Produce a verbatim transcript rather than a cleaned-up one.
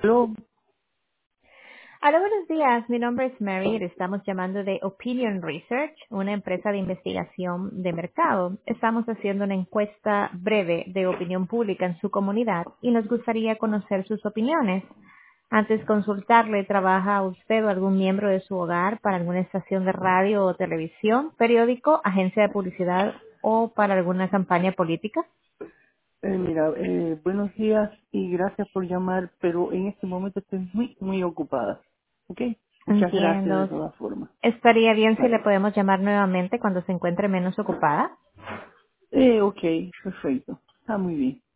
Aló, Hola, buenos días. Mi nombre es Mary. Le estamos llamando de Opinion Research, una empresa de investigación de mercado. Estamos haciendo una encuesta breve de opinión pública en su comunidad y nos gustaría conocer sus opiniones. Antes de consultarle, ¿trabaja usted o algún miembro de su hogar para alguna estación de radio o televisión, periódico, agencia de publicidad o para alguna campaña política? eh, mira, eh, buenos días y gracias por llamar, pero en este momento estoy muy, muy ocupada. ¿Ok? Muchas gracias de Entiendo. todas formas. ¿Estaría bien si le Vale. podemos llamar nuevamente cuando se encuentre menos ocupada? Eh, ok, perfecto. Está muy bien.